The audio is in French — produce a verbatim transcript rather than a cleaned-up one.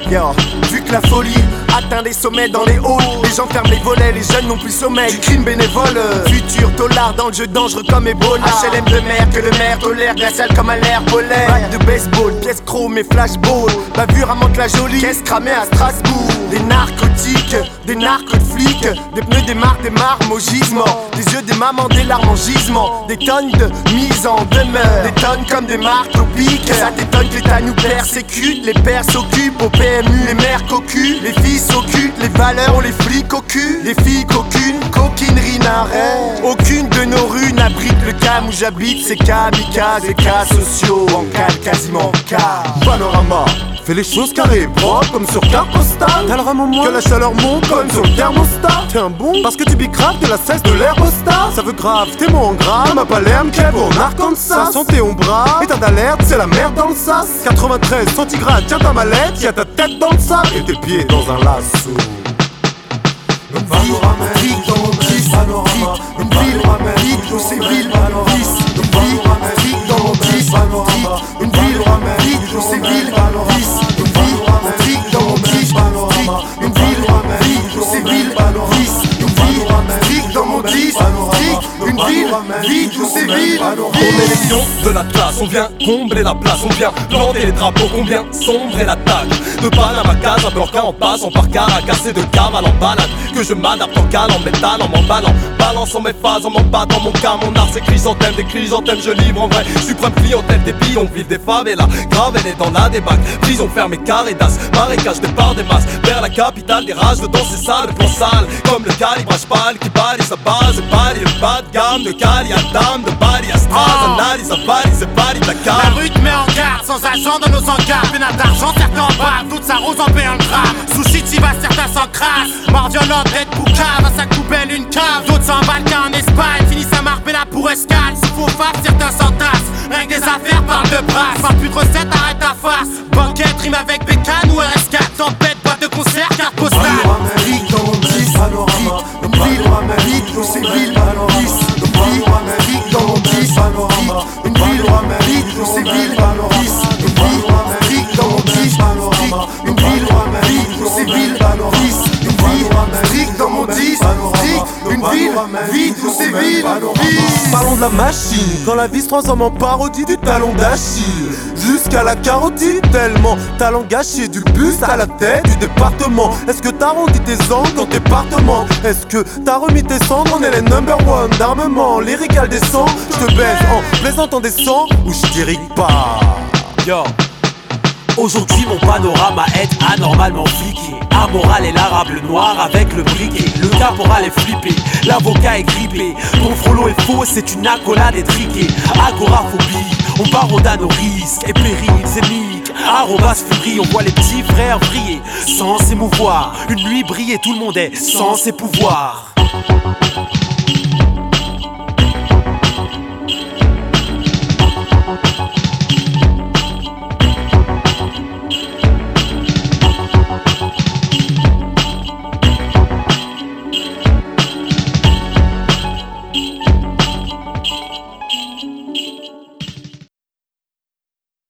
Yo, vu que la folie atteint les sommets dans les halls, les gens ferment les volets, les jeunes n'ont plus sommeil. Du crime bénévole, futur tolard dans le jeu dangereux comme Ebola. H L M de mer, que le maire tolère, glacial comme à l'air polaire. Bac de baseball, pièces chrome et flashball. Bavure à Mantes-la-Jolie, caisse cramée à Strasbourg. Des narcotiques, des narcos de flics, des pneus, des marques, des marmes au gisement. Des yeux, des mamans, des larmes en gisement. Des tonnes de mise en demeure, des tonnes comme des marques au pic. Ça t'étonne que l'État nous persécute, les pères s'occupent au P M U, les mères cocu, les filles s'occupent, les valeurs on les flics au cul. Les filles qu'aucune coquinerie n'arrête. Aucune de nos rues n'abrite le cam où j'habite, c'est kamikazes et cas sociaux. En cale quasiment cas. Panorama fais les choses carrées et propres comme sur carte postale. T'as le rame en moins, que la chaleur monte comme sur le thermostat. T'es un bon parce que tu bicraves de la cesse de l'air postal. Ça veut grave, t'es mon gras, ma Palerme, Kev, en Arkansas. Santé on bras, état d'alerte, c'est la merde dans le sas. quatre-vingt-treize centigrades, tiens ta mallette, y'a ta tête dans le sac et tes pieds dans un lasso. Une ville, vide dans mon kiss, une ville, vide où c'est ville, kiss. Une ville, vide dans mon kiss, une ville, vide où c'est ville, kiss. Une ville, vide dans mon kiss, une ville, vide où c'est ville, kiss. Une ville, vide dans mon kiss, une ville, vide où c'est ville. On est les lions de la classe, on vient combler la place, on vient planter les drapeaux, combien sombrer l'attaque. De Panama à Casa, Blanca en passant par Caracas et de Caval en balade. Que je m'adapte en cale, en métal, en m'emballant, balançant mes phases, en m'embattant mon cas. Mon art c'est chrysanthème, des chrysanthèmes je livre en vrai. Suprême clientèle des bidonvilles, des favelas. Grave elle est dans la débâcle, prison fermée, carré d'as. Marécage, départ des masses, vers la capitale des rages. Dedans c'est sale, le plan sale, comme le calibrage pâle qui balise sa base. Et palie le bas de gamme, de Cali à Dame, de Bali à Stras. Analyse à valise et valide la carte. La rue te met en garde, sans agent dans nos encarts. Pénal d'argent, certains en bas, toute sa rose en paie un drame. Sushi, t'y vas, certains s'encrassent. Mort violente, d'être boucave, à sa coupelle une cave. D'autres s'embarquent en Espagne, finissent à Marbella pour escale. S'il faut faire, certains s'entassent. Rien que des affaires parlent de brasse. Parle plus de recettes, arrête ta face. Banquette, rime avec bécane ou R S quatre. Tempête, boîte de concert, carte postale. Vide dans mon kiss, une ville, vide où c'est ville, kiss. Une ville, vide dans mon kiss, une ville, vide où c'est ville, kiss. Une ville, vide dans mon kiss, une ville, vide où c'est ville, kiss. Une ville, vide dans mon kiss, une ville, vide où c'est ville, kiss. Parlons de la machine, quand la vie se transforme en parodie du talon d'Achille. Jusqu'à la carotide, tellement talent gâché. Du buste à la tête du département. Est-ce que t'as rempli tes angles dans tes départements? Est-ce que t'as remis tes cendres? On est les number one d'armement. Lyrical descend, j'te baise en plaisantant des sangs ou j'dirigue pas. Yo. Aujourd'hui mon panorama est anormalement fliqué. Amoral et l'arabe, le noir avec le briquet. Le caporal est flippé, l'avocat est grippé. Ton frollo est faux, c'est une accolade étriquée. Agoraphobie, on parode à nos risques et périls, c'est mythe. Arrobas furie, on voit les petits frères briller sans s'émouvoir. Une nuit briller, tout le monde est sans ses pouvoirs.